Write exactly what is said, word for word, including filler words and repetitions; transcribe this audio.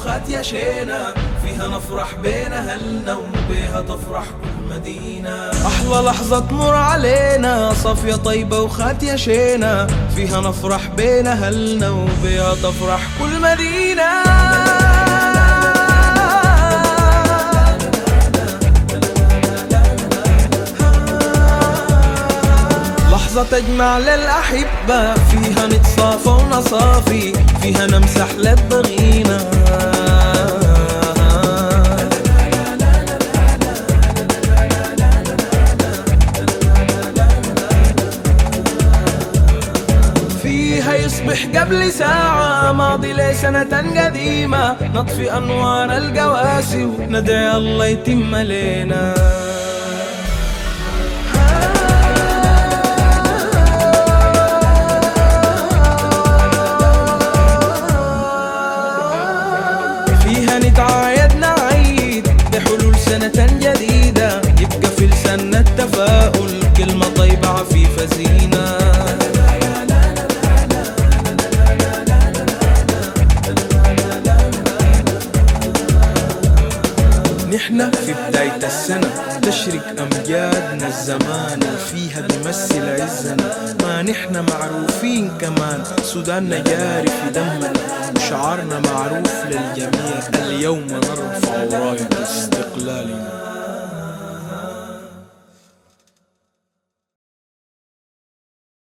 وخات يا شينا، فيها نفرح بين أهلنا وبيها تفرح كل مدينة. أحلى لحظة تمر علينا صافية طيبة وخات يا شينا، فيها نفرح بين أهلنا وبيها تفرح كل مدينة. لحظة تجمع للأحبة، فيها نتصافى ونصافي، فيها نمسح للضغينة. فيها يصبح قبل ساعة ماضي لسنة قديمة، نطفي أنوار القواسي وندعي الله يتم لينا. فيها نتعايد نعيد بحلول سنة جديدة، يبقى في لساننا التفاؤل كلمة طيبة عفيفة زينة. نحنا في بداية السنة تشرق أمجادنا الزمان، وفيها بيمثل عزنا، ما نحنا معروفين كمان، سوداننا جاري في دمنا، وشعارنا معروف للجميع، اليوم نرفع راية استقلالنا.